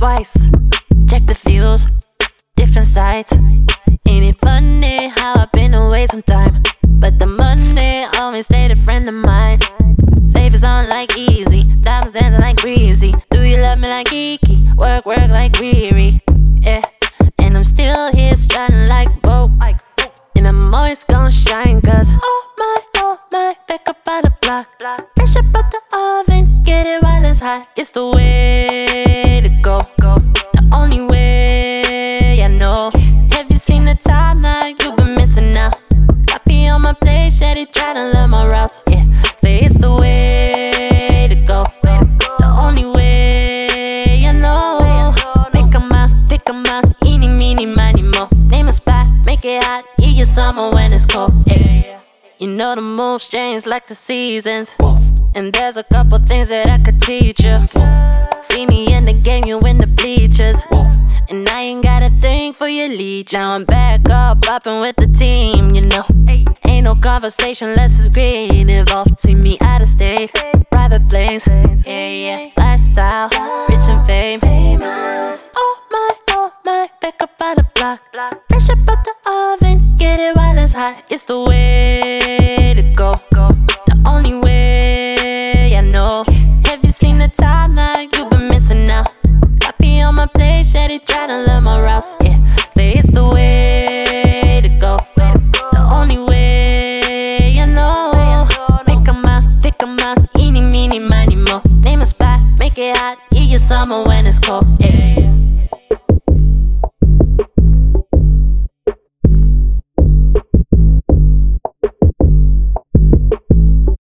twice. Check the views, different sides. Ain't it funny how I've been away some time, but the money always stayed a friend of mine. Favors on like easy, diamonds dancing like breezy. Do you love me like Kiki? Work like Riri. Yeah, and I'm still here shining like Bo. And I'm always gonna shine, cause oh my, back up out the block. Fresh up out the oven, get it while it's hot. It's the way to go, the only way I know. Have you seen the timeline? You've been missing out. Copy on my plate, Shady tryna learn my routes. Yeah, say it's the way to go, the only way I know. Pick 'em out, eeny, meeny, miny, mo. Name a spot, make it hot, eat your summer when it's cold. Yeah. You know the moves change like the seasons, and there's a couple things that I could teach you. See me in the game, you in the bleachers, and I ain't got a thing for your leech. Now I'm back up, poppin' with the team, you know. Ain't no conversation unless it's green involved. See me out of state, private planes, yeah. Lifestyle, rich and famous. Oh my, back up out the block. Fresh up out the oven, get it while it's hot. It's the way